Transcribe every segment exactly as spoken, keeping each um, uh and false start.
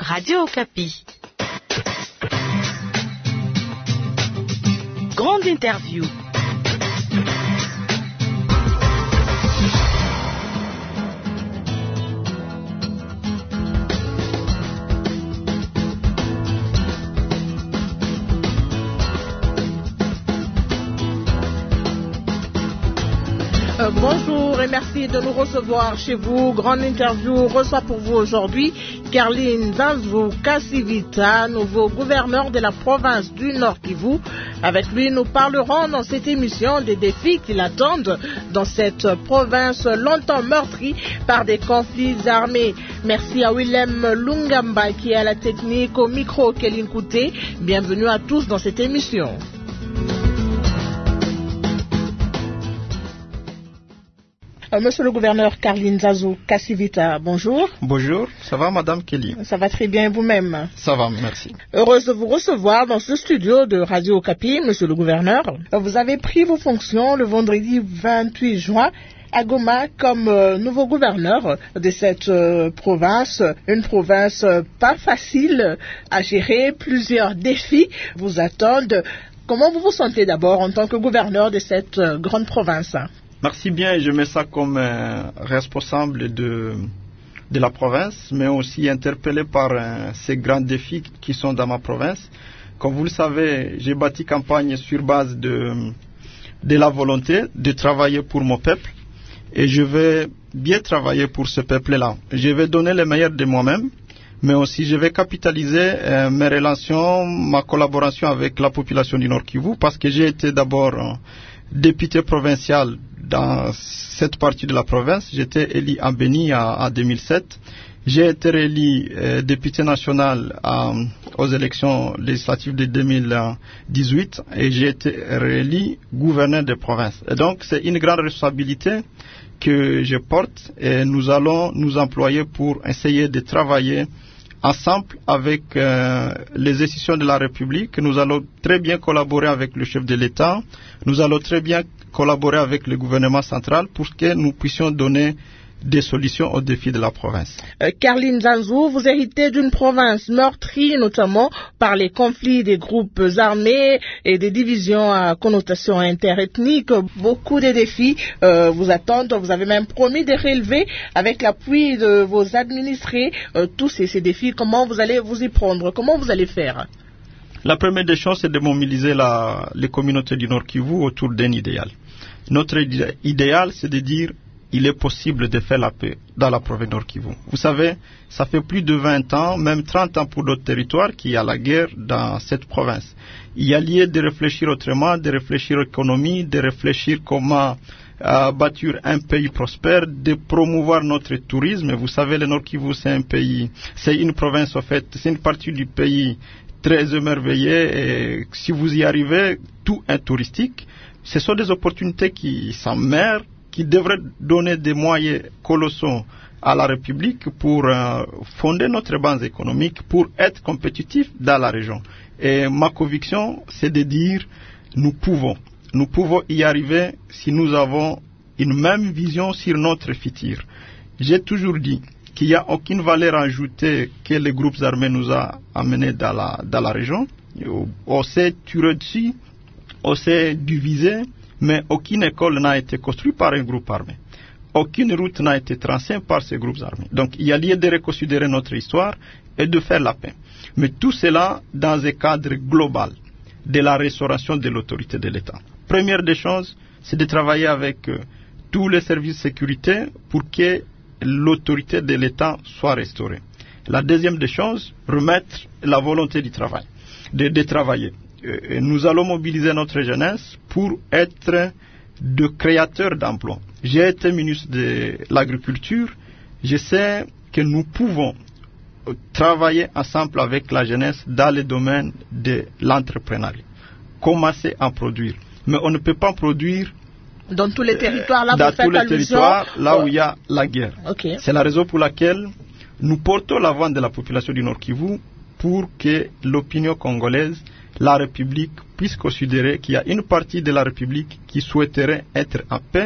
Radio Okapi. Grande interview. Euh, bonjour et merci de nous recevoir chez vous. Grande interview reçoit pour vous aujourd'hui Caroline Nzanzu Kasivita, nouveau gouverneur de la province du Nord Kivu. Avec lui, nous parlerons dans cette émission des défis qui l'attendent dans cette province longtemps meurtrie par des conflits armés. Merci à Willem Lungamba qui est à la technique, au micro Kéline Kouté. Bienvenue à tous dans cette émission. Monsieur le gouverneur Caroline Nzanzu Kasivita, bonjour. Bonjour, ça va Madame Kelly? Ça va très bien vous-même? Ça va, merci. Heureuse de vous recevoir dans ce studio de Radio Okapi, Monsieur le gouverneur. Vous avez pris vos fonctions le vendredi vingt-huit juin à Goma comme euh, nouveau gouverneur de cette euh, province, une province euh, pas facile à gérer, plusieurs défis vous attendent. Comment vous vous sentez d'abord en tant que gouverneur de cette euh, grande province? Merci bien, je mets ça comme euh, responsable de, de la province, mais aussi interpellé par euh, ces grands défis qui sont dans ma province. Comme vous le savez, j'ai bâti campagne sur base de, de la volonté de travailler pour mon peuple et je vais bien travailler pour ce peuple-là. Je vais donner le meilleur de moi-même, mais aussi je vais capitaliser euh, mes relations, ma collaboration avec la population du Nord Kivu parce que j'ai été d'abord euh, député provincial dans cette partie de la province. J'étais élu à Beni en deux mille sept. J'ai été réélu euh, député national à, aux élections législatives de deux mille dix-huit et j'ai été réélu gouverneur de province. Et donc c'est une grande responsabilité que je porte et nous allons nous employer pour essayer de travailler ensemble avec euh, les institutions de la République. Nous allons très bien collaborer avec le chef de l'État. Nous allons très bien collaborer avec le gouvernement central pour que nous puissions donner des solutions aux défis de la province. Euh, Caroline Nzanzu, vous héritez d'une province meurtrie notamment par les conflits des groupes armés et des divisions à connotation interethnique. Beaucoup de défis euh, vous attendent. Vous avez même promis de relever avec l'appui de vos administrés euh, tous ces, ces défis. Comment vous allez vous y prendre? Comment vous allez faire? La première des choses, c'est de mobiliser la, les communautés du Nord Kivu autour d'un idéal. Notre idéal, c'est de dire il est possible de faire la paix dans la province Nord Kivu. Vous savez, ça fait plus de vingt ans, même trente ans pour d'autres territoires, qu'il y a la guerre dans cette province. Il y a lieu de réfléchir autrement, de réfléchir économie, de réfléchir comment euh, bâtir un pays prospère, de promouvoir notre tourisme. Vous savez, le Nord Kivu, c'est un pays, c'est une province, en fait, c'est une partie du pays très émerveillée et si vous y arrivez, tout est touristique. Ce sont des opportunités qui s'emmerdent, qui devrait donner des moyens colossaux à la République pour euh, fonder notre base économique, pour être compétitif dans la région. Et ma conviction, c'est de dire, nous pouvons, nous pouvons y arriver si nous avons une même vision sur notre futur. J'ai toujours dit qu'il n'y a aucune valeur ajoutée que les groupes armés nous a amenés dans la, dans la région. On s'est tiré dessus, on s'est divisé, mais aucune école n'a été construite par un groupe armé. Aucune route n'a été tracée par ces groupes armés. Donc il y a lieu de reconsidérer notre histoire et de faire la paix. Mais tout cela dans un cadre global de la restauration de l'autorité de l'État. Première des choses, c'est de travailler avec euh, tous les services de sécurité pour que l'autorité de l'État soit restaurée. La deuxième des choses, remettre la volonté du travail, de, de travailler. Euh, nous allons mobiliser notre jeunesse pour être de créateurs d'emplois. J'ai été ministre de l'Agriculture. Je sais que nous pouvons travailler ensemble avec la jeunesse dans le domaine de l'entrepreneuriat. Commencer à produire. Mais on ne peut pas produire dans tous les territoires, là, dans vous faites tous les allusion... territoires là où il y a la guerre. Okay. C'est la raison pour laquelle nous portons la voix de la population du Nord Kivu pour que l'opinion congolaise, la République, puisse considérer qu'il y a une partie de la République qui souhaiterait être en paix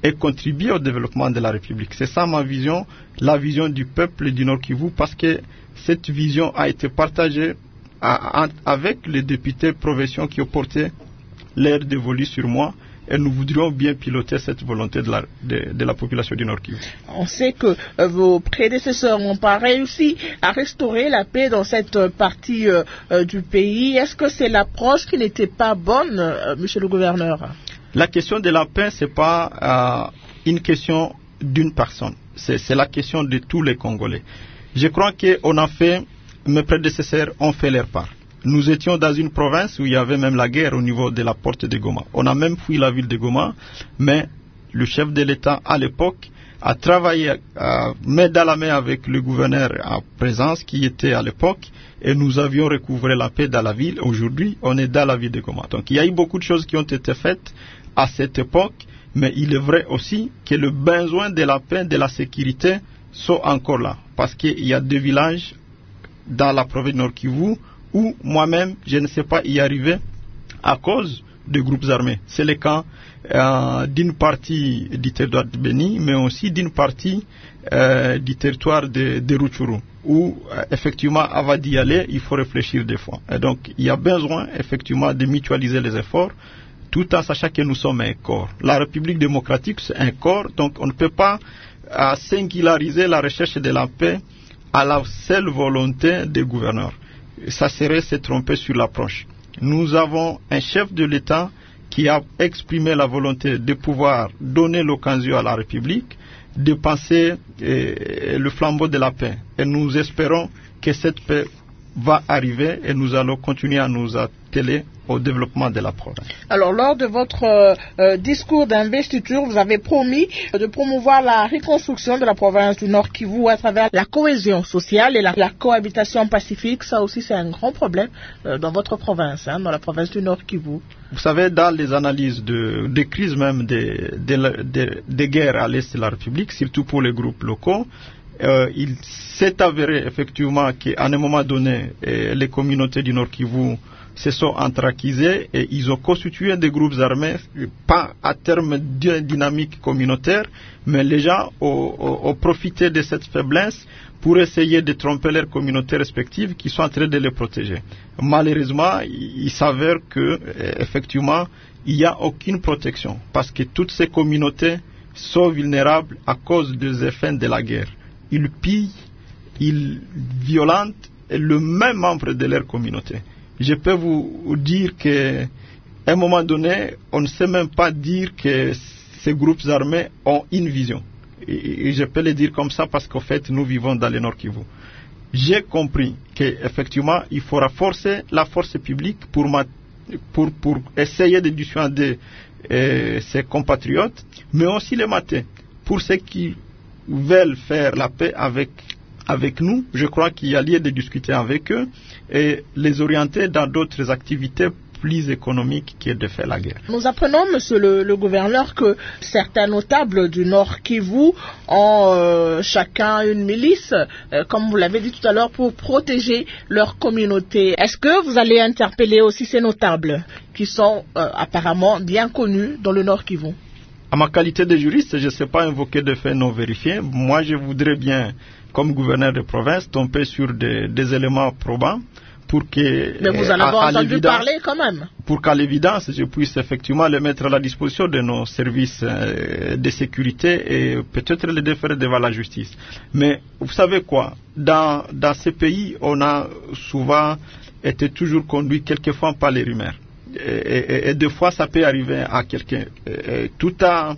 et contribuer au développement de la République. C'est ça ma vision, la vision du peuple du Nord Kivu, parce que cette vision a été partagée à, à, avec les députés provinciaux qui ont porté l'air dévolu sur moi. Et nous voudrions bien piloter cette volonté de la, de, de la population du Nord Kivu. On sait que euh, vos prédécesseurs n'ont pas réussi à restaurer la paix dans cette euh, partie euh, euh, du pays. Est-ce que c'est l'approche qui n'était pas bonne, euh, monsieur le gouverneur? La question de la paix, ce n'est pas euh, une question d'une personne. C'est, c'est la question de tous les Congolais. Je crois qu'on a fait, mes prédécesseurs ont fait leur part. Nous étions dans une province où il y avait même la guerre au niveau de la porte de Goma. On a même fui la ville de Goma, mais le chef de l'État à l'époque a travaillé euh, main dans la main avec le gouverneur en présence qui était à l'époque, et nous avions recouvré la paix dans la ville. Aujourd'hui, on est dans la ville de Goma. Donc il y a eu beaucoup de choses qui ont été faites à cette époque, mais il est vrai aussi que le besoin de la paix, de la sécurité sont encore là. Parce qu'il y a deux villages dans la province de Nord Kivu où moi-même, je ne sais pas y arriver à cause de groupes armés. C'est le cas euh, d'une partie du territoire de Beni, mais aussi d'une partie euh, du territoire de, de Rutshuru, où euh, effectivement, avant d'y aller, il faut réfléchir des fois. Et donc, il y a besoin effectivement de mutualiser les efforts, tout en sachant que nous sommes un corps. La République démocratique, c'est un corps, donc on ne peut pas euh, singulariser la recherche de la paix à la seule volonté des gouverneurs. Ça serait se tromper sur l'approche. Nous avons un chef de l'État qui a exprimé la volonté de pouvoir donner l'occasion à la République de passer eh, le flambeau de la paix. Et nous espérons que cette paix va arriver et nous allons continuer à nous atteler au développement de la province. Alors, lors de votre euh, discours d'investiture, vous avez promis de promouvoir la reconstruction de la province du Nord Kivu à travers la cohésion sociale et la, la cohabitation pacifique. Ça aussi, c'est un grand problème euh, dans votre province, hein, dans la province du Nord Kivu. Vous savez, dans les analyses de, de crise même des de, de, de guerres à l'est de la République, surtout pour les groupes locaux, euh, il s'est avéré effectivement qu'à un moment donné, eh, les communautés du Nord Kivu se sont anthracisés et ils ont constitué des groupes armés, pas à terme d'une dynamique communautaire, mais les gens ont, ont, ont profité de cette faiblesse pour essayer de tromper leurs communautés respectives qui sont en train de les protéger. Malheureusement, il, il s'avère que effectivement, il n'y a aucune protection parce que toutes ces communautés sont vulnérables à cause des effets de la guerre. Ils pillent, ils violentent le même membre de leur communauté. Je peux vous dire qu'à un moment donné, on ne sait même pas dire que ces groupes armés ont une vision. Et je peux le dire comme ça parce qu'en fait, nous vivons dans le Nord Kivu. J'ai compris qu'effectivement, il faudra forcer la force publique pour, pour, pour essayer de dissuader euh, ses compatriotes, mais aussi les mater. Pour ceux qui veulent faire la paix avec avec nous, je crois qu'il y a lieu de discuter avec eux et les orienter dans d'autres activités plus économiques que de faire la guerre. Nous apprenons, monsieur le, le gouverneur, que certains notables du Nord Kivu ont euh, chacun une milice, euh, comme vous l'avez dit tout à l'heure, pour protéger leur communauté. Est-ce que vous allez interpeller aussi ces notables qui sont euh, apparemment bien connus dans le Nord Kivu? À ma qualité de juriste, je ne sais pas invoquer de faits non vérifiés. Moi, je voudrais bien, comme gouverneur de province, tomber sur des, des éléments probants pour que... Mais vous en avez entendu parler quand même. Pour qu'à l'évidence, je puisse effectivement les mettre à la disposition de nos services euh, de sécurité et peut-être les déférer devant la justice. Mais vous savez quoi, dans, dans ces pays, on a souvent été toujours conduit quelquefois par les rumeurs. Et, et, et des fois, ça peut arriver à quelqu'un, et, et, tout en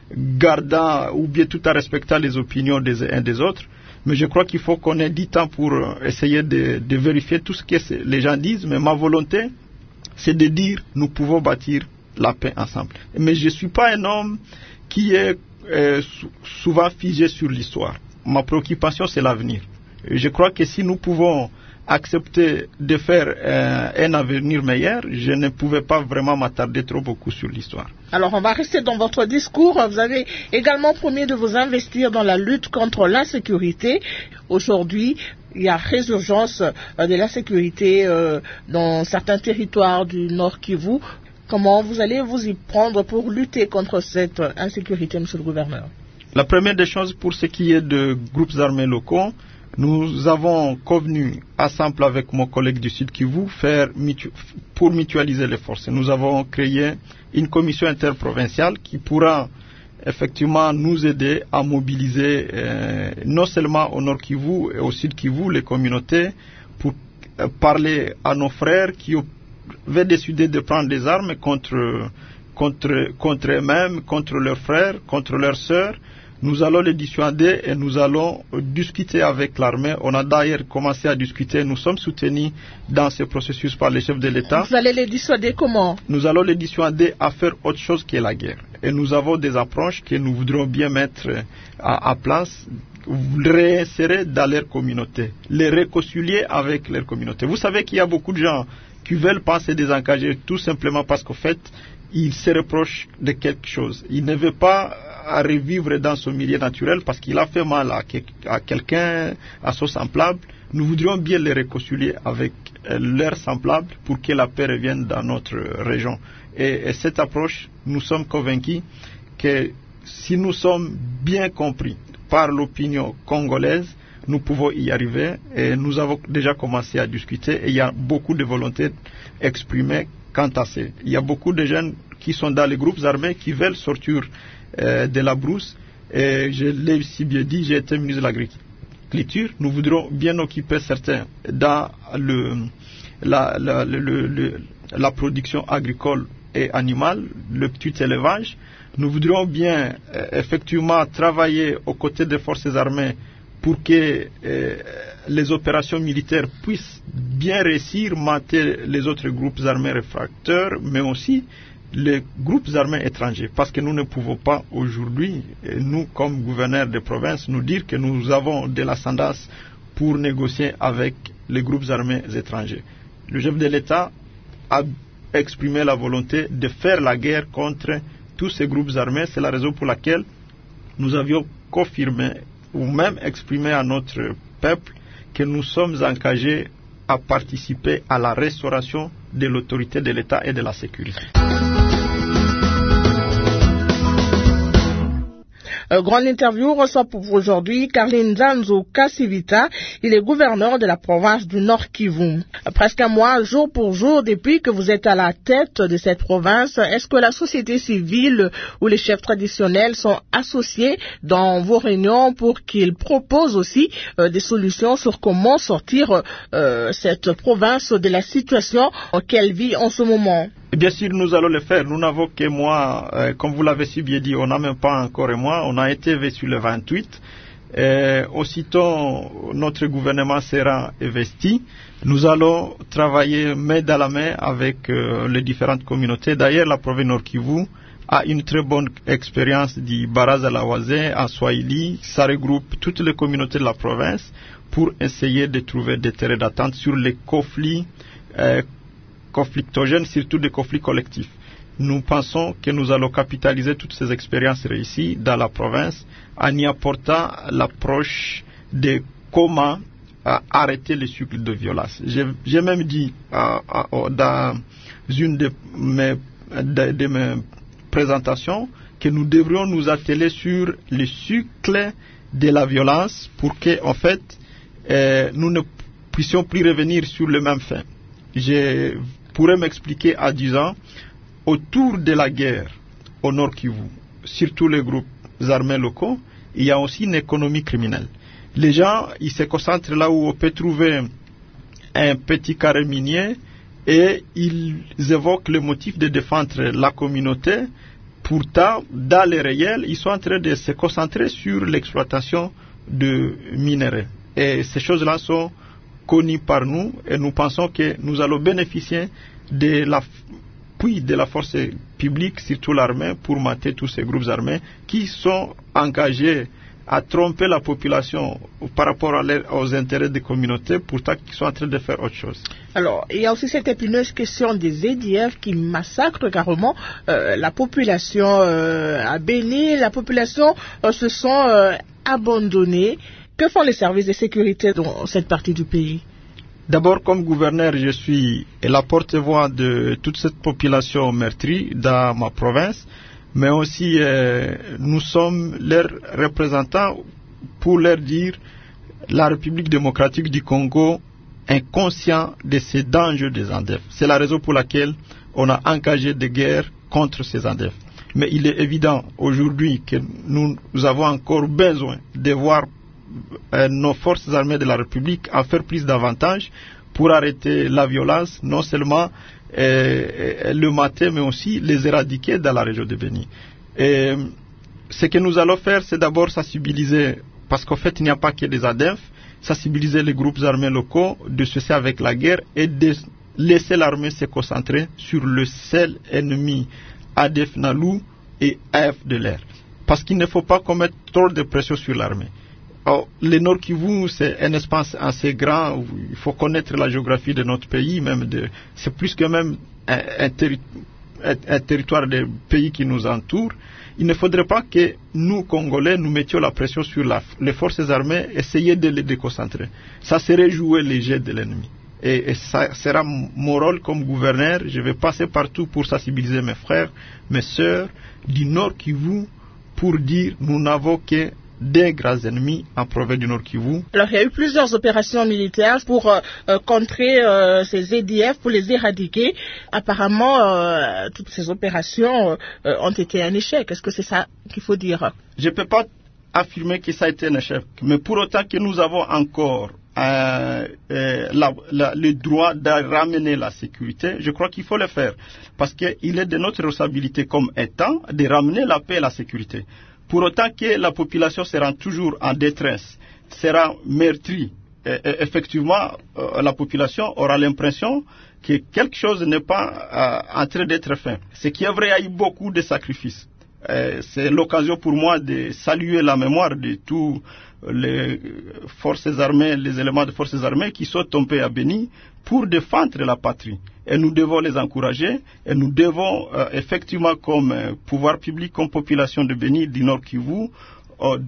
gardant ou bien tout en respectant les opinions des uns des autres. Mais je crois qu'il faut qu'on ait du temps pour essayer de, de vérifier tout ce que les gens disent. Mais ma volonté, c'est de dire nous pouvons bâtir la paix ensemble. Mais je ne suis pas un homme qui est euh, souvent figé sur l'histoire. Ma préoccupation, c'est l'avenir. Et je crois que si nous pouvons accepter de faire euh, un avenir meilleur, je ne pouvais pas vraiment m'attarder trop beaucoup sur l'histoire. Alors, on va rester dans votre discours. Vous avez également promis de vous investir dans la lutte contre l'insécurité. Aujourd'hui, il y a résurgence euh, de l'insécurité euh, dans certains territoires du Nord Kivu. Comment vous allez vous y prendre pour lutter contre cette insécurité, monsieur le gouverneur? La première des choses, pour ce qui est de groupes armés locaux, nous avons convenu, ensemble avec mon collègue du Sud Kivu, faire mutu- pour mutualiser les forces. Nous avons créé une commission interprovinciale qui pourra effectivement nous aider à mobiliser euh, non seulement au Nord Kivu et au Sud Kivu les communautés pour euh, parler à nos frères qui avaient décidé de prendre des armes contre, contre, contre eux-mêmes, contre leurs frères, contre leurs sœurs. Nous allons les dissuader et nous allons discuter avec l'armée. On a d'ailleurs commencé à discuter. Nous sommes soutenus dans ce processus par les chefs de l'État. Vous allez les dissuader comment? Nous allons les dissuader à faire autre chose que la guerre. Et nous avons des approches que nous voudrons bien mettre à, à place, réinsérer dans leur communauté, les réconcilier avec leur communauté. Vous savez qu'il y a beaucoup de gens qui veulent pas se désengager tout simplement parce qu'au fait, ils se reprochent de quelque chose. Ils ne veulent pas à revivre dans son milieu naturel parce qu'il a fait mal à, que, à quelqu'un, à son semblable. Nous voudrions bien les réconcilier avec euh, leurs semblables pour que la paix revienne dans notre région. Et, et cette approche, nous sommes convaincus que si nous sommes bien compris par l'opinion congolaise, nous pouvons y arriver et nous avons déjà commencé à discuter et il y a beaucoup de volonté exprimée quant à ça. Il y a beaucoup de jeunes qui sont dans les groupes armés qui veulent sortir euh, de la brousse et je l'ai si bien dit, j'ai été ministre de l'Agriculture. Nous voudrons bien occuper certains dans le, la, la, le, le, la production agricole et animale, le petit élevage. Nous voudrions bien euh, effectivement travailler aux côtés des forces armées pour que euh, les opérations militaires puissent bien réussir, mater les autres groupes armés réfracteurs, mais aussi les groupes armés étrangers. Parce que nous ne pouvons pas aujourd'hui, nous comme gouverneurs de province, nous dire que nous avons de l'ascendance pour négocier avec les groupes armés étrangers. Le chef de l'État a exprimé la volonté de faire la guerre contre tous ces groupes armés. C'est la raison pour laquelle nous avions confirmé ou même exprimé à notre peuple que nous sommes engagés à participer à la restauration de l'autorité de l'État et de la sécurité. Euh, grande interview reçoit pour vous aujourd'hui Carline Nzanzu Kasivita. Il est gouverneur de la province du Nord Kivu. Presque un mois, jour pour jour, depuis que vous êtes à la tête de cette province, est-ce que la société civile ou les chefs traditionnels sont associés dans vos réunions pour qu'ils proposent aussi euh, des solutions sur comment sortir euh, cette province de la situation qu'elle vit en ce moment? Bien sûr, nous allons le faire. Nous n'avons que moi, euh, comme vous l'avez si bien dit, on n'a même pas encore et moi. On a été sur le vingt-huit. Et aussitôt, notre gouvernement sera investi. Nous allons travailler main dans la main avec euh, les différentes communautés. D'ailleurs, la province Nord Kivu a une très bonne expérience du Baraza Lawazé en Swahili. Ça regroupe toutes les communautés de la province pour essayer de trouver des terrains d'attente sur les conflits euh, conflictogènes, surtout des conflits collectifs. Nous pensons que nous allons capitaliser toutes ces expériences réussies dans la province en y apportant l'approche de comment euh, arrêter le cycle de violence. J'ai, j'ai même dit euh, euh, dans une de mes, de, de mes présentations que nous devrions nous atteler sur le cycle de la violence pour que, en fait, euh, nous ne puissions plus revenir sur le même fait. Je pourrais m'expliquer à dix ans, autour de la guerre au Nord Kivu, surtout les groupes armés locaux, il y a aussi une économie criminelle. Les gens, ils se concentrent là où on peut trouver un petit carré minier et ils évoquent le motif de défendre la communauté. Pourtant, dans le réel, ils sont en train de se concentrer sur l'exploitation de minerais. Et ces choses-là sont connues par nous et nous pensons que nous allons bénéficier de l'appui de la force publique, surtout l'armée, pour mater tous ces groupes armés qui sont engagés à tromper la population par rapport à leur, aux intérêts des communautés, pourtant qu'ils sont en train de faire autre chose. Alors, il y a aussi cette épineuse question des A D F qui massacrent carrément euh, la population euh, à Béni. La population euh, se sent euh, abandonnée. Que font les services de sécurité dans cette partie du pays? D'abord, comme gouverneur, je suis la porte-voix de toute cette population meurtrie dans ma province, mais aussi euh, nous sommes leurs représentants pour leur dire la République démocratique du Congo est consciente de ces dangers des A D F. C'est la raison pour laquelle on a engagé des guerres contre ces A D F. Mais il est évident aujourd'hui que nous, nous avons encore besoin de voir euh, nos forces armées de la République en faire plus davantage pour arrêter la violence, non seulement euh, le matin, mais aussi les éradiquer dans la région de Béni. Et ce que nous allons faire, c'est d'abord sensibiliser, parce qu'en fait, il n'y a pas que des A D F, sensibiliser les groupes armés locaux de cesser avec la guerre et de laisser l'armée se concentrer sur le seul ennemi A D F Nalu et A F de l'air. Parce qu'il ne faut pas commettre trop de pression sur l'armée. Alors, le Nord Kivu, c'est un espace assez grand, où il faut connaître la géographie de notre pays, même de, c'est plus que même un, un, terri, un, un territoire des pays qui nous entourent. Il ne faudrait pas que nous, Congolais, nous mettions la pression sur la, les forces armées, essayer de les déconcentrer. Ça serait jouer les jets de l'ennemi. Et, et ça sera mon rôle comme gouverneur. Je vais passer partout pour sensibiliser mes frères, mes sœurs du Nord Kivu pour dire nous n'avons que des grands ennemis en province du Nord Kivu. Alors il y a eu plusieurs opérations militaires pour euh, euh, contrer euh, ces Z D F, pour les éradiquer. Apparemment, euh, toutes ces opérations euh, ont été un échec. Est-ce que c'est ça qu'il faut dire? Je ne peux pas affirmer que ça a été un échec, mais pour autant que nous avons encore Euh, euh, la, la, le droit de ramener la sécurité, je crois qu'il faut le faire. Parce qu'il est de notre responsabilité comme État de ramener la paix et la sécurité. Pour autant que la population sera toujours en détresse, sera meurtrie, et, et effectivement, euh, la population aura l'impression que quelque chose n'est pas euh, en train d'être fait. Ce qui est vrai, il y a eu beaucoup de sacrifices. Euh, c'est l'occasion pour moi de saluer la mémoire de tous les forces armées, les éléments de forces armées qui sont tombés à Béni pour défendre la patrie. Et nous devons les encourager et nous devons euh, effectivement comme euh, pouvoir public, comme population de Béni, du Nord Kivu, euh,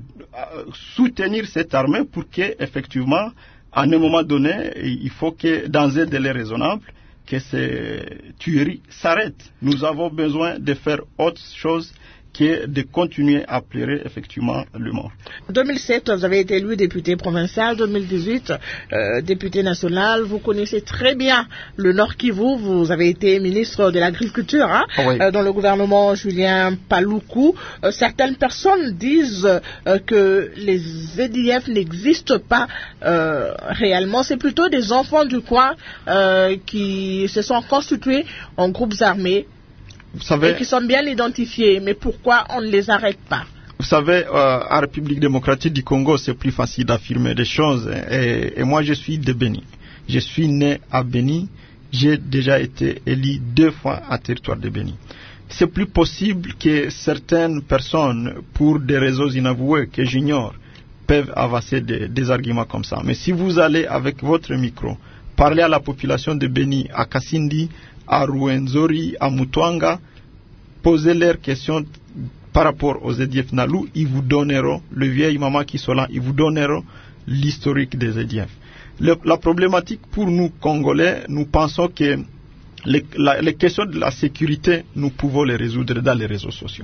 soutenir cette armée pour que effectivement, à un moment donné, il faut que dans un délai raisonnable, que ces tueries s'arrêtent. Nous avons besoin de faire autre chose que de continuer à pleurer effectivement le mort. En deux mille sept, vous avez été élu député provincial. deux mille dix-huit, euh, député national. Vous connaissez très bien le Nord Kivu. Vous avez été ministre de l'Agriculture hein, oh oui. euh, dans le gouvernement Julien Paluku. Euh, certaines personnes disent euh, que les Z D F n'existent pas euh, réellement. C'est plutôt des enfants du coin euh, qui se sont constitués en groupes armés. Vous savez, et qui sont bien identifiés, mais pourquoi on ne les arrête pas? Vous savez, euh, en République démocratique du Congo, c'est plus facile d'affirmer des choses. Et, et moi, je suis de Béni. Je suis né à Béni. J'ai déjà été élu deux fois à territoire de Béni. C'est plus possible que certaines personnes, pour des raisons inavouées que j'ignore, peuvent avancer des, des arguments comme ça. Mais si vous allez avec votre micro parler à la population de Béni, à Kasindi, à Rwenzori, à Mutwanga, poser leurs questions par rapport aux Z D F Nalu, ils vous donneront, le vieil maman qui sont là, ils vous donneront l'historique des Z D F. Le, la problématique pour nous, Congolais, nous pensons que les, la, les questions de la sécurité, nous pouvons les résoudre dans les réseaux sociaux.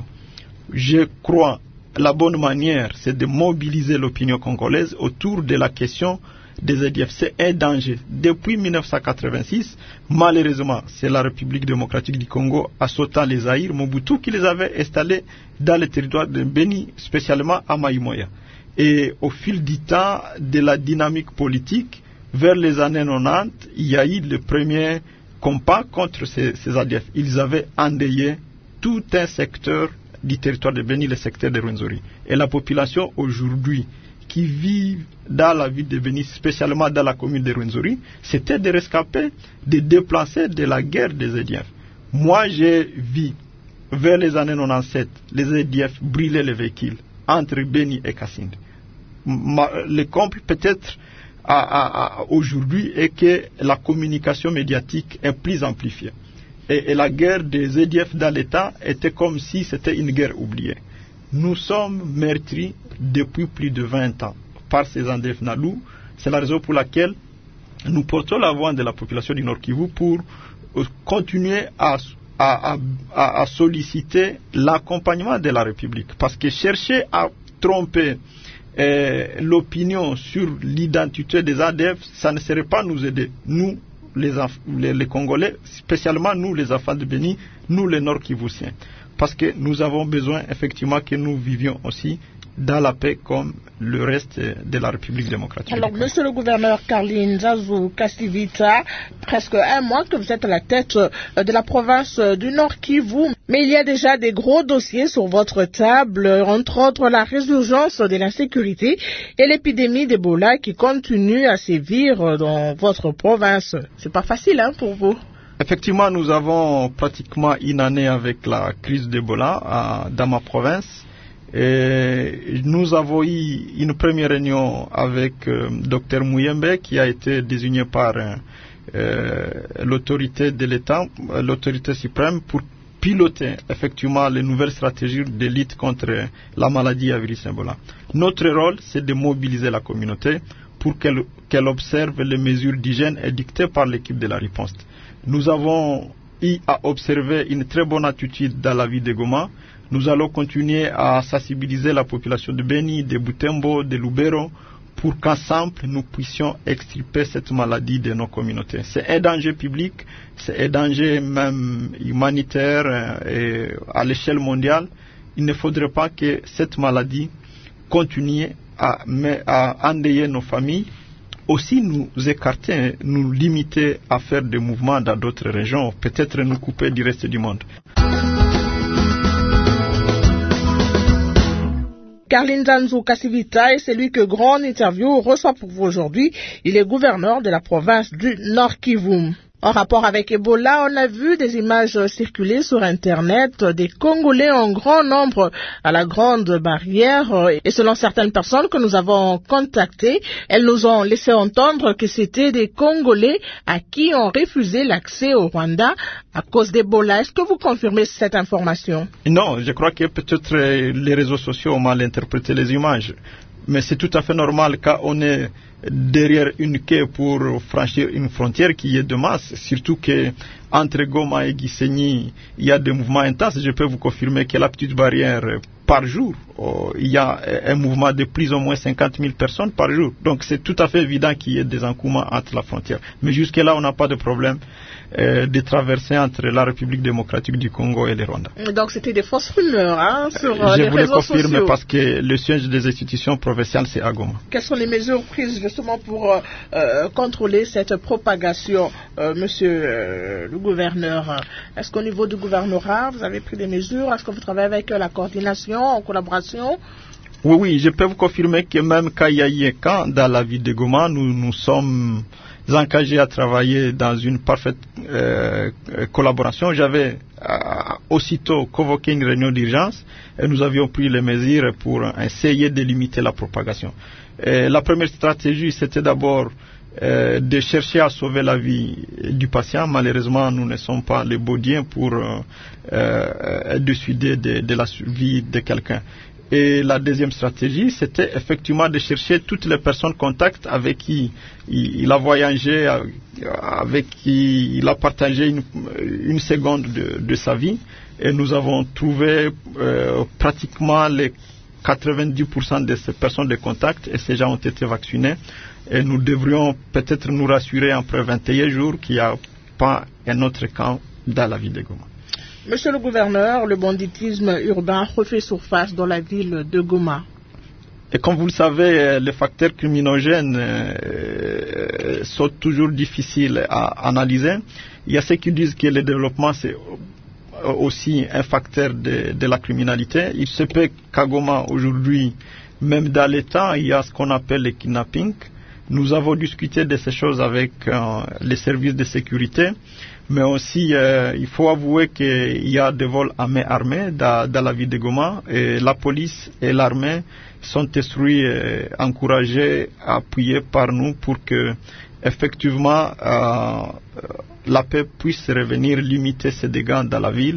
Je crois la bonne manière, c'est de mobiliser l'opinion congolaise autour de la question des Z D F. C'est un danger. Depuis mille neuf cent quatre-vingt-six, malheureusement, c'est la République démocratique du Congo, assautant les Zaïre, Mobutu, qui les avait installés dans le territoire de Béni, spécialement à Maïmoya. Et au fil du temps, de la dynamique politique, vers les années quatre-vingt-dix, il y a eu le premier combat contre ces, ces Z D F. Ils avaient endeuillé tout un secteur du territoire de Béni, le secteur de Rwenzori. Et la population aujourd'hui, qui vivent dans la ville de Béni, spécialement dans la commune de Rwenzori, c'était des rescapés, des déplacés de la guerre des Z D F. Moi, j'ai vu, vers les années quatre-vingt-dix-sept, les Z D F brûler les véhicules entre Béni et Kasindi. Le comble peut-être à, à, à aujourd'hui est que la communication médiatique est plus amplifiée. Et, et la guerre des Z D F dans l'État était comme si c'était une guerre oubliée. Nous sommes meurtris depuis plus de vingt ans par ces Z D F Nalu. C'est la raison pour laquelle nous portons la voix de la population du Nord Kivu pour continuer à, à, à, à solliciter l'accompagnement de la République. Parce que chercher à tromper euh, l'opinion sur l'identité des A D F, ça ne serait pas nous aider. Nous, les, les, les Congolais, spécialement nous, les enfants de Béni, nous, les Nord-Kivusiens. Parce que nous avons besoin, effectivement, que nous vivions aussi dans la paix comme le reste de la République démocratique. Alors, monsieur le gouverneur Karli Nzanzu Kasivita, presque un mois que vous êtes à la tête de la province du Nord Kivu, mais il y a déjà des gros dossiers sur votre table, entre autres la résurgence de l'insécurité et l'épidémie d'Ebola qui continue à sévir dans votre province. C'est pas facile, hein, pour vous? Effectivement, nous avons pratiquement une année avec la crise d'Ebola dans ma province. Et nous avons eu une première réunion avec euh, Dr Mouyembe qui a été désigné par euh, l'autorité de l'État, l'autorité suprême, pour piloter effectivement les nouvelles stratégies de lutte contre la maladie à virus Ebola. Notre rôle, c'est de mobiliser la communauté pour qu'elle, qu'elle observe les mesures d'hygiène édictées par l'équipe de la riposte. Nous avons eu à observer une très bonne attitude dans la ville de Goma. Nous allons continuer à sensibiliser la population de Beni, de Butembo, de Lubero, pour qu'ensemble nous puissions extirper cette maladie de nos communautés. C'est un danger public, c'est un danger même humanitaire et à l'échelle mondiale. Il ne faudrait pas que cette maladie continue à, à endeuiller nos familles, aussi nous écarter, nous limiter à faire des mouvements dans d'autres régions, peut-être nous couper du reste du monde. Karli Nzanzu Kasivita est celui que Grand Interview reçoit pour vous aujourd'hui. Il est gouverneur de la province du Nord Kivu. En rapport avec Ebola, on a vu des images circuler sur Internet des Congolais en grand nombre à la Grande Barrière. Et selon certaines personnes que nous avons contactées, elles nous ont laissé entendre que c'était des Congolais à qui on refusait l'accès au Rwanda à cause d'Ebola. Est-ce que vous confirmez cette information? Non, je crois que peut-être les réseaux sociaux ont mal interprété les images. Mais c'est tout à fait normal quand on est derrière une quai pour franchir une frontière qui est de masse, surtout que entre Goma et Gisenyi, il y a des mouvements intenses. Je peux vous confirmer que la petite barrière, par jour, oh, il y a un mouvement de plus ou moins cinquante mille personnes par jour. Donc c'est tout à fait évident qu'il y ait des encouements entre la frontière. Mais jusque-là, on n'a pas de problème euh, de traverser entre la République démocratique du Congo et le Rwanda. Donc c'était des fausses rumeurs hein, sur euh, les réseaux sociaux. Je vous le confirme parce que le siège des institutions provinciales, c'est à Goma. Quelles sont les mesures prises justement pour euh, euh, contrôler cette propagation, euh, monsieur euh, le gouverneur? Est-ce qu'au niveau du gouvernorat, vous avez pris des mesures? Est-ce que vous travaillez avec euh, la coordination, en collaboration? Oui, oui, je peux vous confirmer que même quand il y a eu un camp dans la ville de Goma, nous nous sommes engagés à travailler dans une parfaite euh, collaboration. J'avais euh, aussitôt convoqué une réunion d'urgence et nous avions pris les mesures pour essayer de limiter la propagation. Et la première stratégie, c'était d'abord euh, de chercher à sauver la vie du patient. Malheureusement, nous ne sommes pas les baudiens pour euh, euh, décider de, de la vie de quelqu'un. Et la deuxième stratégie, c'était effectivement de chercher toutes les personnes contacts avec qui il, il a voyagé, avec qui il a partagé une, une seconde de, de sa vie. Et nous avons trouvé euh, pratiquement les quatre-vingt-dix pour cent de ces personnes de contact et ces gens ont été vaccinés. Et nous devrions peut-être nous rassurer après vingt et un jours qu'il n'y a pas un autre camp dans la ville de Goma. Monsieur le gouverneur, le banditisme urbain refait surface dans la ville de Goma. Et comme vous le savez, les facteurs criminogènes euh, sont toujours difficiles à analyser. Il y a ceux qui disent que le développement, c'est aussi un facteur de, de la criminalité. Il se peut qu'à Goma, aujourd'hui, même dans l'État, il y a ce qu'on appelle le kidnapping. Nous avons discuté de ces choses avec euh, les services de sécurité. Mais aussi, euh, il faut avouer qu'il y a des vols à main armée dans, dans la ville de Goma. Et la police et l'armée sont instruits, euh, encouragés, appuyés par nous pour que, effectivement, euh, la paix puisse revenir limiter ces dégâts dans la ville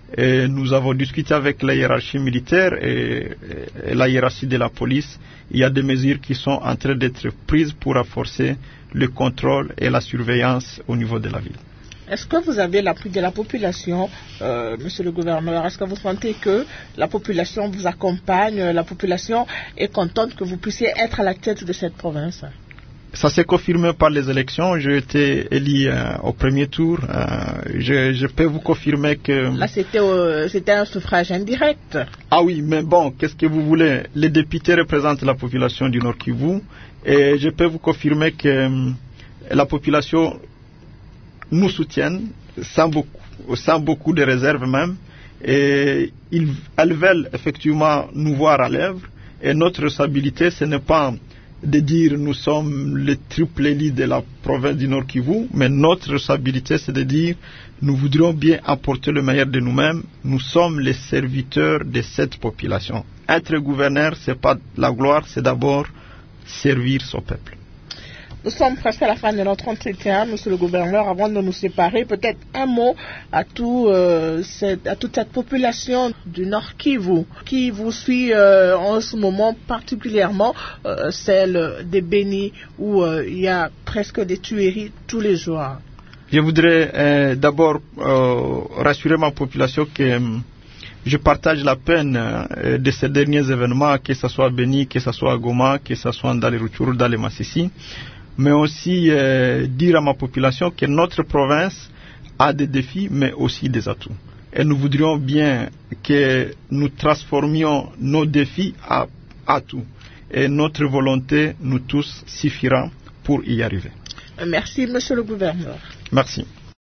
Et nous avons discuté avec la hiérarchie militaire et, et la hiérarchie de la police. Il y a des mesures qui sont en train d'être prises pour renforcer le contrôle et la surveillance au niveau de la ville. Est-ce que vous avez l'appui de la population, euh, monsieur le gouverneur? Est-ce que vous sentez que la population vous accompagne, la population est contente que vous puissiez être à la tête de cette province? Ça s'est confirmé par les élections. J'ai été élu euh, au premier tour. Euh, je, je peux vous confirmer que... Là, c'était, euh, c'était un suffrage indirect. Ah oui, mais bon, qu'est-ce que vous voulez? Les députés représentent la population du Nord Kivu. Et je peux vous confirmer que euh, la population nous soutiennent sans beaucoup, sans beaucoup de réserves même. Et ils, elles veulent effectivement nous voir à l'œuvre. Et notre responsabilité, ce n'est pas de dire nous sommes le triple élite de la province du Nord Kivu, mais notre responsabilité, c'est de dire nous voudrions bien apporter le meilleur de nous-mêmes. Nous sommes les serviteurs de cette population. Être gouverneur, c'est pas la gloire, c'est d'abord servir son peuple. Nous sommes presque à la fin de notre entretien, monsieur le gouverneur. Avant de nous séparer, peut-être un mot à, tout, euh, cette, à toute cette population du Nord Kivu qui vous suit euh, en ce moment, particulièrement euh, celle des Béni où euh, il y a presque des tueries tous les jours. Je voudrais euh, d'abord euh, rassurer ma population que euh, je partage la peine euh, de ces derniers événements, que ce soit à Béni, que ce soit à Goma, que ce soit dans les Rutshuru, dans les Massissi. Mais aussi euh, dire à ma population que notre province a des défis, mais aussi des atouts. Et nous voudrions bien que nous transformions nos défis à atouts. Et notre volonté, nous tous, suffira pour y arriver. Merci, monsieur le gouverneur. Merci.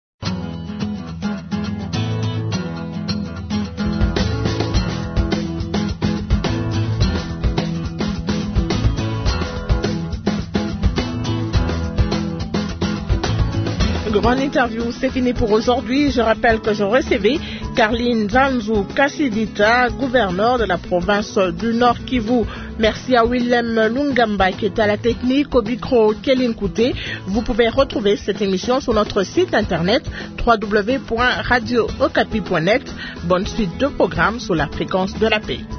Grande interview, c'est fini pour aujourd'hui. Je rappelle que je recevais Carline Nzanzu Kasivita, gouverneur de la province du Nord Kivu. Merci à Willem Lungamba qui est à la technique, au micro Kéline Kouté. Vous pouvez retrouver cette émission sur notre site internet w w w point radio okapi point net. Bonne suite de programmes sur la fréquence de la paix.